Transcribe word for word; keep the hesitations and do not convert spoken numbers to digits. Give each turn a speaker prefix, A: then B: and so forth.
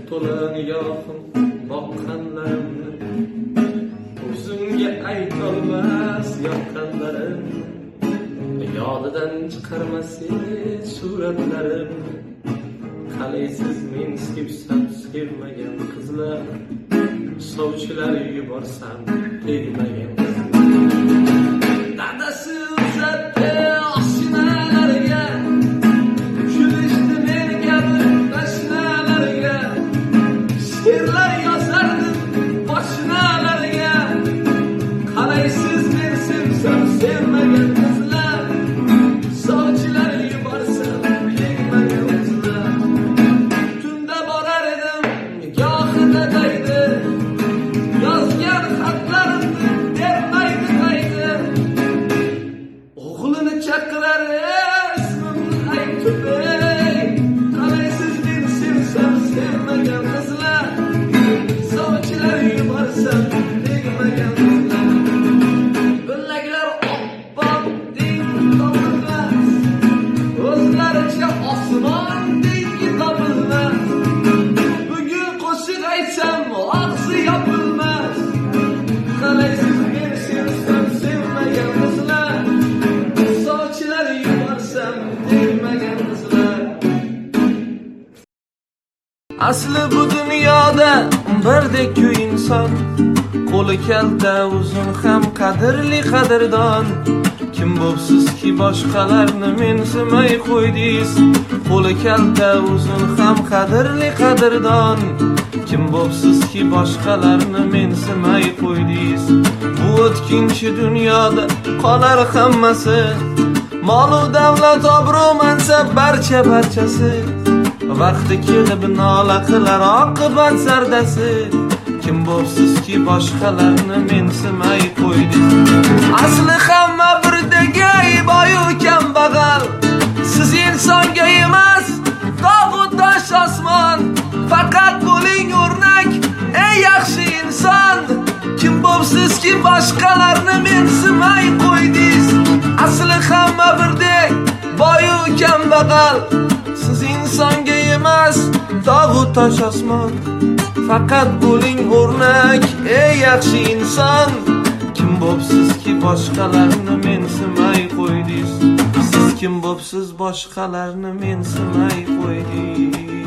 A: to'la nigohim boqqanlarimni, o'zimga aytolmas yoqqanlarim, yodidan chiqarmasin suratlarim. Qalaysiz men sevsam sevmagan qizlar, sovchilar yuborsam tegmagan qizlar. Dadasi uzatdi oshnalarga, kulishdi men kabi mashinalarga, she'rlar yozardim boshnalarga. Qalaysiz men sevsam sevmagan qizlar, sovchilar yuborsam tegmagan qizlar. Tunda borar edim gohida daydi, yozgan xatlarimni bermaydi daydi. O'g'lini chaqirar ismimni aytib, qalaysiz men sevsam sevmagan qizlar, sovchilar yuborsam tegmagan qizlar. Bilaklar oppoq deng topilmas, o'zlaricha osmon dengi topilmas. Bugun qo'shiq aytsam og'zi yopilmas. Qalaysiz men sevsam sevmagan qizlar, sovchilar yuborsam tegmagan qizlar. Asli bu dunyoda birdek-ku inson, qo'li kalta uzun ham qadrli qadrdon. Kim bo'psizki boshqalarni mensimay qo'ydingiz, qo'li kalta uzun ham qadrli qadrdon. Kim bo'psizki boshqalarni mensimay qo'ydingiz. Bu o'tkinchi dunyoda qolar hammasi, mol-u davlat, obro' mansab barcha barchasi. Vaqti kelib nola qilar oqibat zardasi. Kim bo'psizki boshqalarni mensimay qo'ydingiz. Asli hamma birdek boyu kambag'al, siz insonga emas tog'u tosh osmon. Faqat bo'ling o'rnak ey yaxshi inson. Kim bo'psizki boshqalarni mensimay qo'ydingiz. Asli hamma birdek boyu kambag'al, siz insonga emas tog'u tosh osmon. Faqat bo'ling o'rnak ey yaxshi inson. Kim bo'psizki boshqalarni mensimay qo'ydingiz. Siz kim bo'psiz boshqalarni mensimay qo'ydingiz.